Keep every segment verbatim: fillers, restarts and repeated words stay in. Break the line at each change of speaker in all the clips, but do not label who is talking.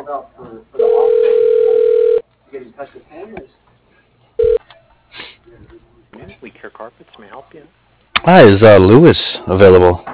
We Care Carpets may help you.
Hi, is uh, Lewis available?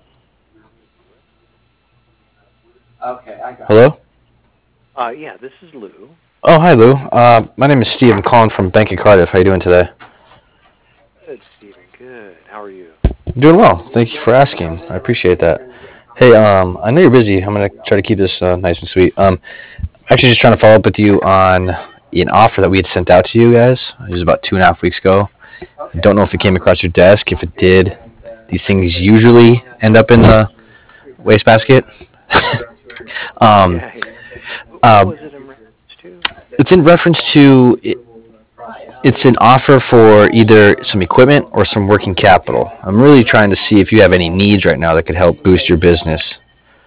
Hello?
Uh, yeah, this is Lou.
Oh, hi, Lou. Uh, my name is Steve. I'm calling from Bank of Cardiff. How you doing today?
Good, Steven. Good. How are you?
Doing well. Thank you for asking. I appreciate that. Hey, um, I know you're busy. I'm gonna try to keep this uh, nice and sweet. Um, actually, just trying to follow up with you on an offer that we had sent out to you guys. It was about two and a half weeks ago. I don't know if it came across your desk. If it did, these things usually end up in the wastebasket. um,
Yeah.
uh,
What was it in reference to?
it's in reference to it, it's an offer for either some equipment or some working capital. I'm really trying to see if you have any needs right now that could help boost your business.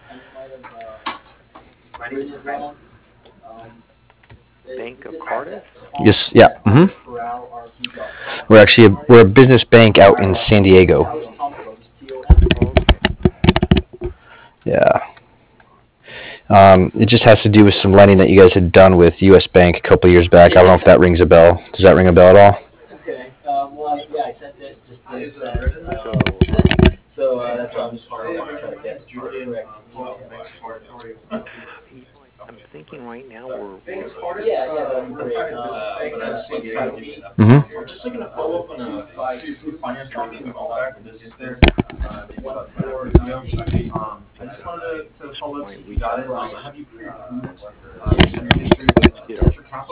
Bank of Cardiff?
Yes, yeah. Mm-hmm. We're actually a, we're a business bank out in San Diego.
Okay.
Yeah. Um, it just has to do with some lending that you guys had done with U S Bank a couple years back. I don't know if that rings a bell. Does that ring a bell at all?
So, I'm thinking right now we're, we're
Mm-hmm.
point we did our,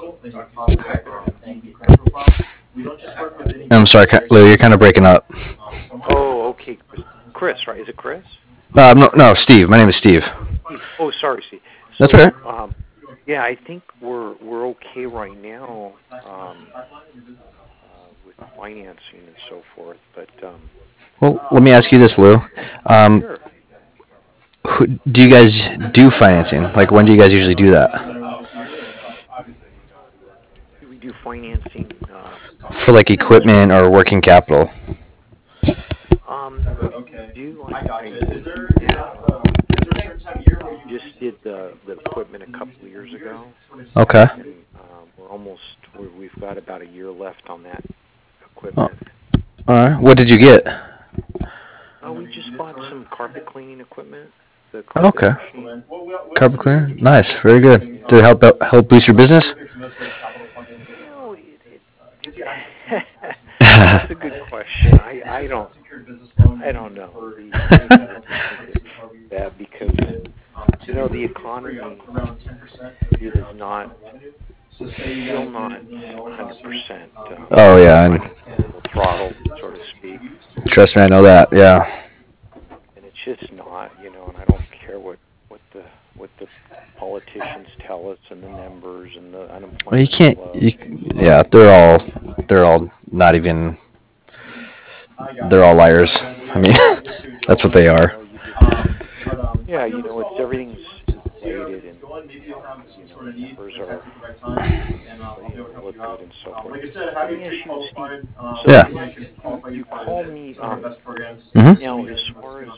I'm sorry, Lou, you're kind of breaking up.
oh, okay. Chris, right? Is it Chris?
Uh, no, no, Steve. My name is Steve.
Oh, sorry, Steve. So,
That's all right.
Um, yeah, I think we're we're okay right now um, uh, with financing and so forth. But um,
Well, let me ask you this, Lou. Um,
sure.
who, do you guys do financing? Like, when do you guys usually do that?
Do we do financing? Uh,
For like equipment or working capital?
um, we do. I, I just did the the equipment a couple of years ago.
Okay.
And um, we're almost. We're, we've got about a year left on that equipment.
Oh, all right. What did you get?
Oh, we just bought some carpet cleaning equipment. The carpet
Okay.
machine.
Carpet cleaner. Nice. Very good. Did it help help boost your business?
You know, it, it, that's a good question. I, I don't I don't know. That because you know the economy is not still not one hundred percent. Uh,
Oh yeah.
throttle, so to speak.
Trust me, I know that. Yeah.
And it's just not, you know. And I don't care what, what the what the politicians tell us and the numbers and the unemployment.
Well, you can't. You, yeah, they're all they're all not even. They're all liars. I mean, that's what they are.
Yeah, you know, it's everything's inflated and you know, numbers are you know, look good and so forth. Let me ask you, Steve. So
Yeah.
you, you call me um,
Mm-hmm.
now as far as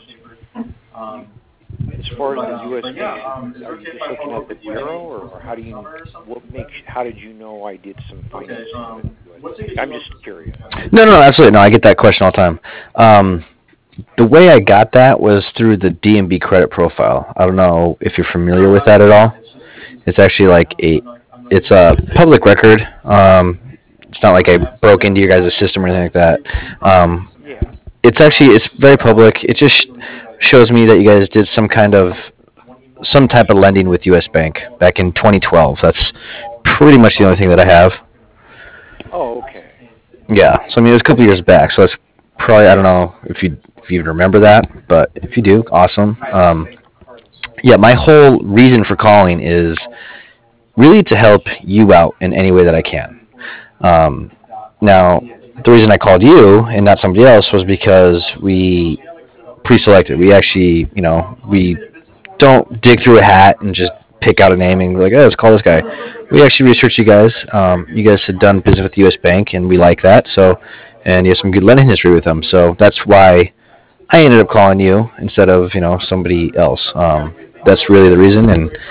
as far as the U S Bank, are you just looking at the bureau, or, or how do you what makes how did you know I did some financing with U S Bank? I'm just curious.
No, no, absolutely. No, I get that question all the time. Um, the way I got that was through the D and B credit profile. I don't know if you're familiar with that at all. It's actually like a, it's a public record. Um, it's not like I broke into your guys' system or anything like that. Um,
Yeah.
it's actually, it's very public. It just shows me that you guys did some kind of, some type of lending with U S Bank back in twenty twelve. That's pretty much the only thing that I have.
Oh, okay.
Yeah, so I mean it was a couple years back, so it's probably I don't know if you if you even remember that, but if you do, awesome. Um, yeah, my whole reason for calling is really to help you out in any way that I can. Um, now, the reason I called you and not somebody else was because we pre-selected. We actually, you know, we don't dig through a hat and just pick out a name and be like, oh, let's call this guy. We actually researched you guys. Um, you guys had done business with U S Bank, and we like that. So, and you have some good lending history with them. So that's why I ended up calling you instead of you know somebody else. Um, that's really the reason. And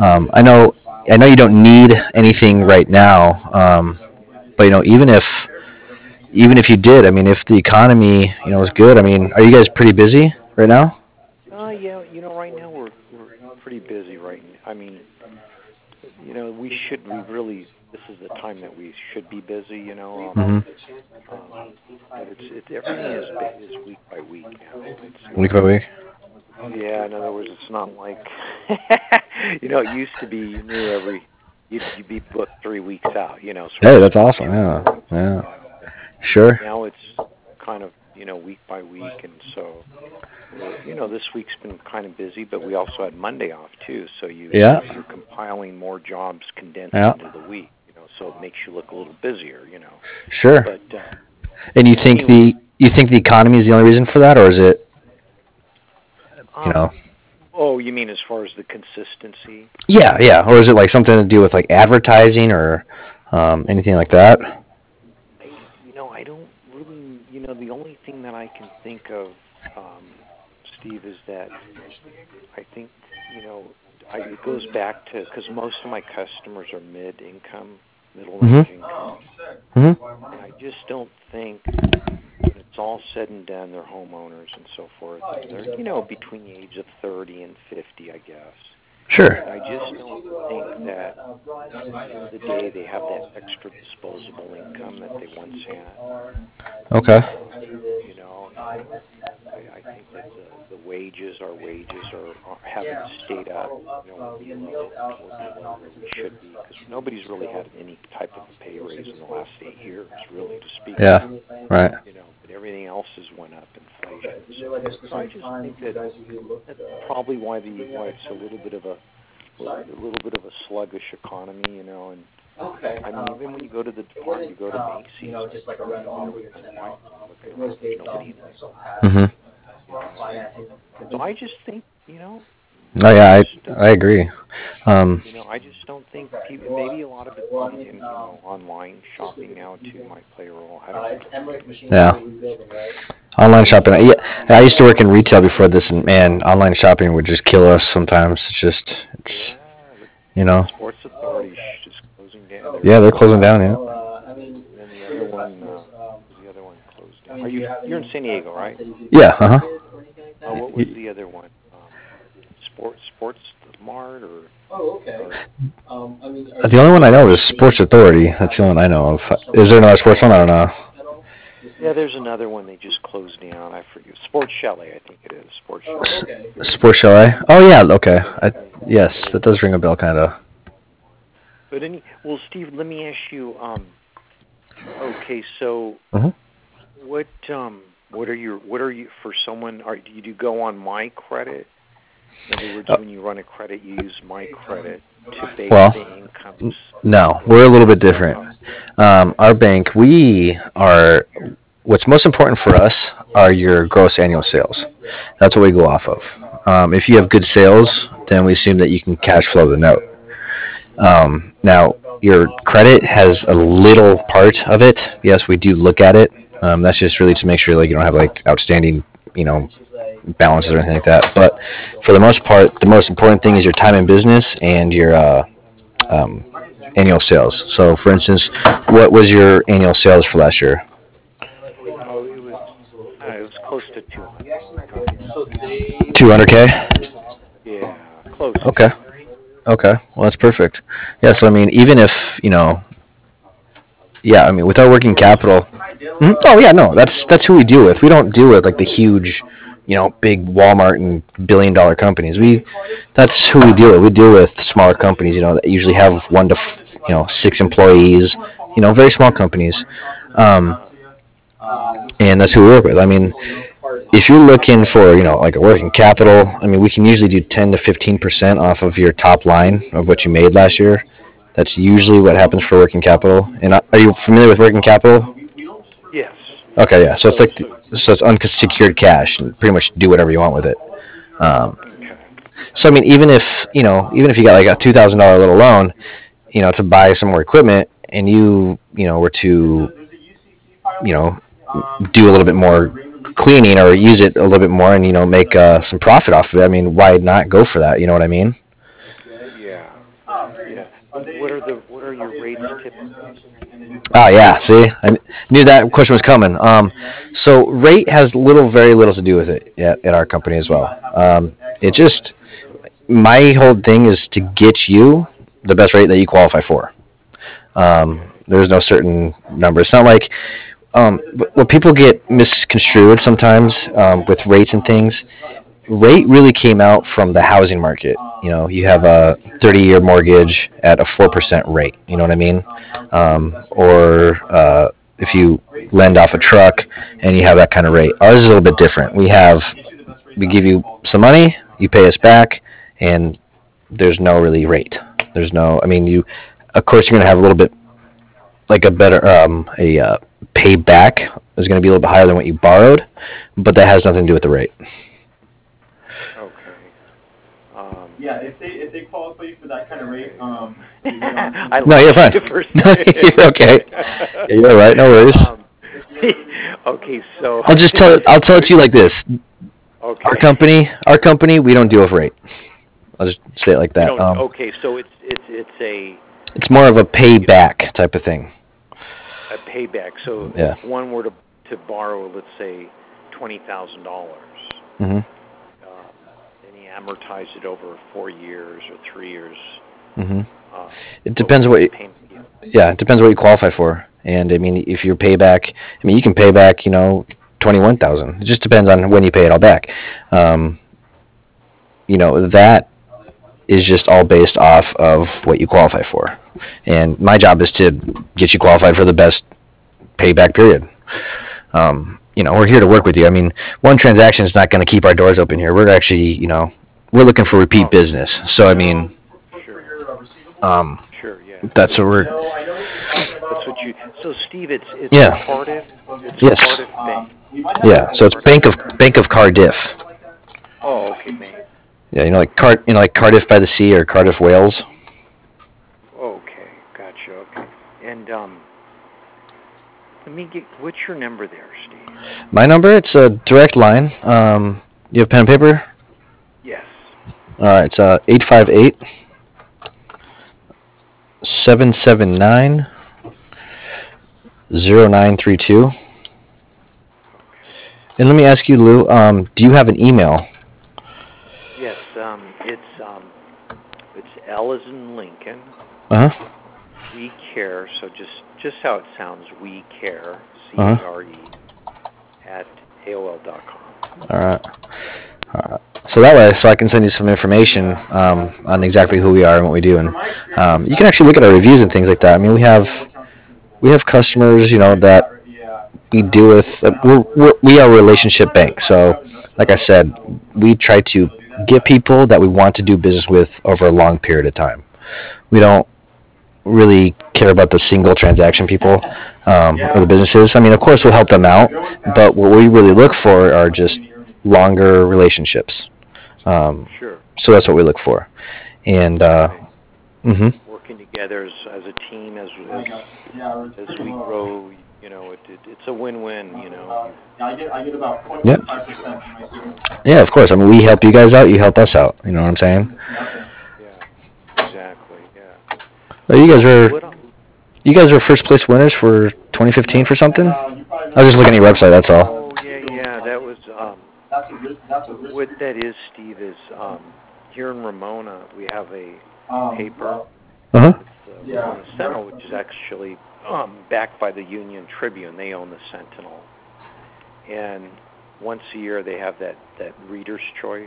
Um, I know, I know you don't need anything right now, um, but you know, even if even if you did, I mean, if the economy, you know, is good, I mean, are you guys pretty busy right now?
Uh, yeah, you know, right now we're we're pretty busy right now. I mean, you know, we should we really this is the time that we should be busy. You know, um,
Mm-hmm.
um, but it's it's everything is ba- is week by week now. It's
Week
not.
by week.
Yeah, in other words, it's not like you know, it used to be you knew every you'd, you'd be booked three weeks out. You know, sort
Hey,
of
that's
speaking.
awesome. Yeah, yeah,
You know, but
sure.
now it's kind of you know week by week, and so. We're, you know, this week's been kind of busy, but we also had Monday off too. So you
Yeah,
you're compiling more jobs condensed
yeah,
into the week. You know, so it makes you look a little busier. You know,
sure.
but uh,
And you think
anyway,
the you think the economy is the only reason for that, or is it, you
um,
know?
oh, you mean as far as the consistency?
Yeah, yeah. Or is it like something to do with like advertising or um, anything like that?
I, you know, I don't really. You know, the only thing that I can think of, um, Steve, is that I think you know I, it goes back to because most of my customers are mid-income, middle-range
Mm-hmm.
income.
Mm-hmm.
And I just don't think when it's all said and done, they're homeowners and so forth, and they're, you know, between the age of thirty and fifty, I guess.
Sure.
And I just don't think that at the end of the day they have that extra disposable income that they once had.
Okay.
Um, you know, and I, I think that the, the wages, our wages are, are haven't stayed up. You know, we're below, we're below where we should be because nobody's really had any type of a pay raise in the last eight years, really, to speak of.
Yeah. Right.
You know, but everything else has went up, inflation and so forth. So I just think that that's probably why the why it's a little bit of a a little bit of a sluggish economy, you know. And I mean, even when you go to the depart, you go to Macy's. I, I was over there with my wife and looking around. There's nobody there,
Mm-hmm.
you know. And and so I just think, you know,
Oh
I
yeah,
just
I I agree. Um,
you know, I just don't think people. Maybe a lot of it, on, in, you know, online shopping now too might play a role. I don't know.
yeah. Online shopping. Yeah, I used to work in retail before this, and man, online shopping would just kill us sometimes. It's just, it's,
Yeah, the
you know.
Sports Authority is closing down. They're
Yeah, they're
closing
closing down.
down.
Yeah.
And then the other one, uh, what was the other one closed down? Are you you're in San Diego, right?
Yeah. Uh huh.
Uh, what was the other one? Um, Sports Sports Mart or? or
The only one I know is Sports Authority. That's the only one I know of. Is there another sports one? I don't know.
yeah, there's another one they just closed down. I forget. Sports Chalet, I think it is. Sports Chalet.
Sports Chalet. Oh yeah. Okay. I, yes, that does ring a bell, kind of.
But any well, Steve, let me ask you. Um, okay, so
Mm-hmm.
what um what are your what are you for someone? Are do you do go on My Credit? In other words,
Uh,
when you run a credit, you use My Credit to base
well,
the incomes.
no, we're a little bit different. Um, our bank, we are. What's most important for us are your gross annual sales. That's what we go off of. Um, if you have good sales, then we assume that you can cash flow the note. Um, now, your credit has a little part of it. Yes, we do look at it. Um, that's just really to make sure like you don't have like outstanding, you know, balances or anything like that. But for the most part, the most important thing is your time in business and your uh, um, annual sales. So, for instance, what was your annual sales for last year?
Oh, it was uh, it was close to two hundred.
two hundred k.
Yeah, close
Okay.
to.
Okay. Well, that's perfect. Yeah. So, I mean, even if you know, yeah, I mean, with our working capital. Mhm. Oh yeah, no, that's that's who we deal with. We don't deal with like the huge, you know, big Walmart and billion dollar companies. We that's who we deal with. We deal with smaller companies, you know, that usually have one to you know six employees, you know, very small companies, um,
Uh,
and that's who we work with. I mean, if you're looking for you know like a working capital, I mean, we can usually do ten to fifteen percent off of your top line of what you made last year. That's usually what happens for working capital. And uh, are you familiar with working capital?
yes.
Okay, yeah. So it's
So
like
so
so it's unsecured cash, and pretty much do whatever you want with it. Um,
okay.
so I mean, even if you know, even if you got like a two thousand dollar little loan, you know, to buy some more equipment, and you you know were to you know do a little bit more cleaning or use it a little bit more, and you know make uh, some profit off of it. I mean, why not go for that? You know what I mean?
Yeah. what are the what are your rates typically?
Oh yeah, see, I knew that question was coming. Um, so rate has little, very little to do with it at, at our company as well. Um, it just my whole thing is to get you the best rate that you qualify for. Um, there's no certain number. It's not like um, what people get misconstrued sometimes um, with rates and things. Rate really came out from the housing market. You know, you have a thirty-year mortgage at a four percent rate. You know what I mean? Um, or uh, if you lend off a truck and you have that kind of rate. Ours is a little bit different. We have we give you some money, you pay us back, and there's no really rate. There's no. I mean, you. Of course, you're going to have a little bit like a better um, a uh, pay back is going to be a little bit higher than what you borrowed, but that has nothing to do with the rate.
Um, yeah, if they if they qualify you for that kind of rate, um,
I
no, you're fine. You're okay. Yeah, you're all right. No worries.
Um, okay, so
I'll just tell it. I'll tell it to you like this.
Okay.
Our company, our company, we don't deal with rate. I'll just say it like that. Um,
okay, so it's it's it's a.
It's more of a payback type of thing.
A payback. So
yeah.
if one were to to borrow, let's say, twenty thousand dollars.
Mm-hmm.
Amortize it over four years or three years.
Mm-hmm. Uh, it depends what you, yeah, it depends what you qualify for. And I mean, if you pay back, I mean, you can pay back, you know, twenty-one thousand. It just depends on when you pay it all back. Um, you know, that is just all based off of what you qualify for. And my job is to get you qualified for the best payback period. Um, you know, we're here to work with you. I mean, one transaction is not going to keep our doors open here. We're actually, you know, we're looking for repeat business. So, I mean, um,
sure, yeah.
That's what we're.
That's what you. So, Steve, it's it's
yeah.
Cardiff. It's
yes.
Cardiff Bank.
Yeah. So it's Bank of Bank of Cardiff.
Oh, okay, Bank.
Yeah, you know, like Card, you know, like Cardiff by the Sea or Cardiff, Wales.
Okay, gotcha. Okay, and um, let me get. What's your number there, Steve?
My number, it's a direct line. Um, you have pen and paper?
Yes.
All right, it's uh eight five eight, seven seven nine, zero nine three two. And let me ask you, Lou, um, do you have an email?
Yes, um, it's um, it's L as in Lincoln.
Uh huh.
We care. So just just how it sounds, we care. C A R E. Uh-huh. At A O L dot com.
All right. All right. So that way, so I can send you some information um, on exactly who we are and what we do, and um, you can actually look at our reviews and things like that. I mean, we have we have customers, you know, that we deal with. Uh, we're, we're, we are a relationship bank, so like I said, we try to get people that we want to do business with over a long period of time. We don't really care about the single transaction people um, or the businesses. I mean, of course, we'll help them out, but what we really look for are just longer relationships. Um,
sure.
So that's what we look for, and uh, mm-hmm.
working together as, as a team, as as, as we grow, you know, it, it, it's a win-win. You know.
I get I get about point five percent.
Yeah, of course. I mean, we help you guys out, you help us out. You know what I'm saying?
Yeah. Exactly. Yeah.
Well, you guys are you guys are first place winners for twenty fifteen for something. I was just looking at your website. That's all.
Oh yeah, yeah. That was. Um, what that is, Steve, is um, here in Ramona we have a paper.
Uh-huh.
It's uh, Ramona Sentinel, which is actually um, backed by the Union Tribune. They own the Sentinel, and once a year they have that, that Reader's Choice.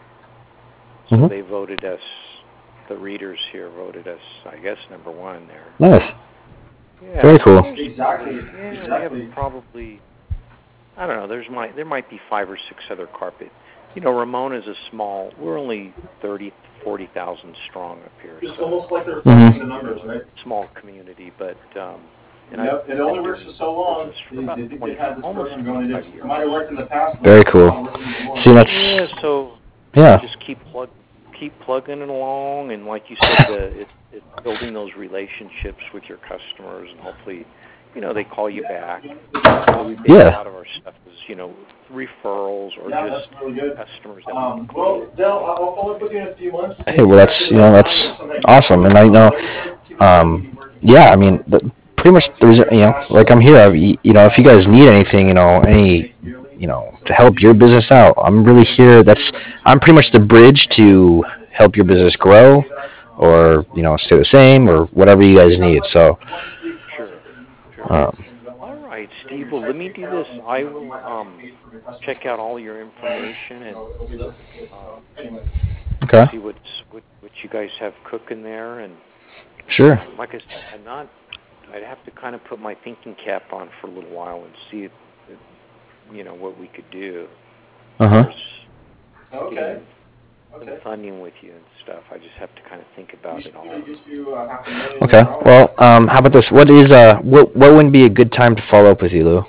So
mm-hmm.
they voted us. The readers here voted us, I guess, number one there.
Nice.
Yeah.
Very cool.
Exactly.
Yeah,
exactly.
we have probably. I don't know. There's might there might be five or six other carpet. You know, Ramona's a small. We're only thirty, forty thousand strong up here.
It's
so
almost like they're mm-hmm. the numbers, right?
Small community, but um, and
yep,
I,
it only works for so long. They, they think they've had this program going. It might have worked in the past.
Very cool. See, that's
yeah. So
yeah.
Just keep plug, keep plugging it along, and like you said, the, it, it's building those relationships with your customers, and hopefully. You know, they call you back. So we
yeah.
A lot of our stuff is, you know, referrals or
Yeah,
just
that's really good.
customers that
Um,
we
well, Dell, I'll I'll follow up with you in a few months.
Hey, well, that's, you know, that's awesome. And I know, um, yeah, I mean, the, pretty much, there's, you know, like I'm here, I've, you know, if you guys need anything, you know, any, you know, to help your business out, I'm really here. That's, I'm pretty much the bridge to help your business grow or, you know, stay the same or whatever you guys need. So,
Sure, sure.
um,
All right, Steve. Well, let me do this. I will um, check out all your information and um,
okay.
see what's what what you guys have cooking there. And
Sure.
um, like I said, I'm not. I'd have to kind of put my thinking cap on for a little while and see if, if you know what we could do.
Uh-huh.
Okay.
Some funding with you and stuff. I just have to kind of think about it all.
Okay. Well, um, how about this? What is uh, what what would be a good time to follow up with you, Lou?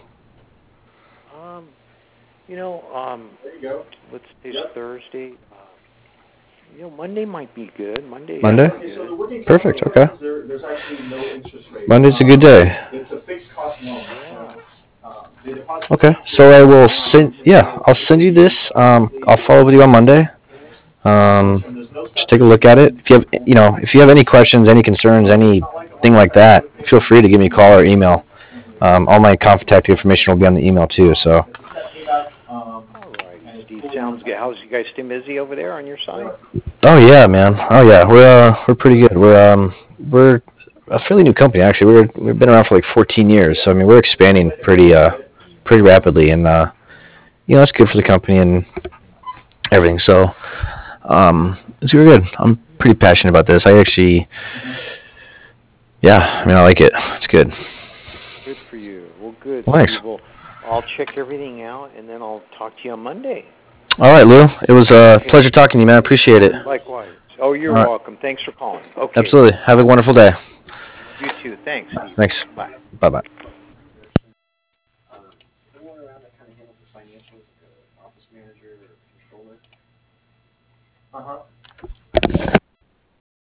Um, you know, um,
There you go.
let's say it's Thursday. Uh, you know, Monday might be good. Monday.
Monday?
Okay, so the working
Perfect.
capital
Okay.
loans, there, there's actually no interest rate.
Monday's a
Um,
good day.
It's a fixed cost loan.
Yeah.
So, uh, the deposit
Okay.
is
So I will
um,
send. Yeah, I'll send you this. Um, I'll follow up with you on Monday. Um, just take a look at it. If you have, you know, if you have any questions, any concerns, anything like that, feel free to give me a call or email. Um, all my contact information will be on the email too. So.
Um,
All right, Steve. Sounds good. How's you guys stay busy over there on your side?
Oh yeah, man. Oh yeah, we're uh, we're pretty good. We're um we're a fairly new company actually. We're we've been around for like fourteen years. So I mean we're expanding pretty uh pretty rapidly, and uh you know it's good for the company and everything. So um it's really good. I'm pretty passionate about this. I actually yeah, I mean I like it. It's good.
Good for you. Well, good,
Well, thanks.
Steve. Well, I'll check everything out and then I'll talk to you on Monday.
All right, Lou. It was a pleasure talking to you, man. I appreciate it.
Likewise. Oh, you're
All right.
welcome. Thanks for calling. Okay.
Absolutely. Have a wonderful day.
You too. Thanks, Steve.
Thanks.
Bye.
Bye bye.
Uh-huh.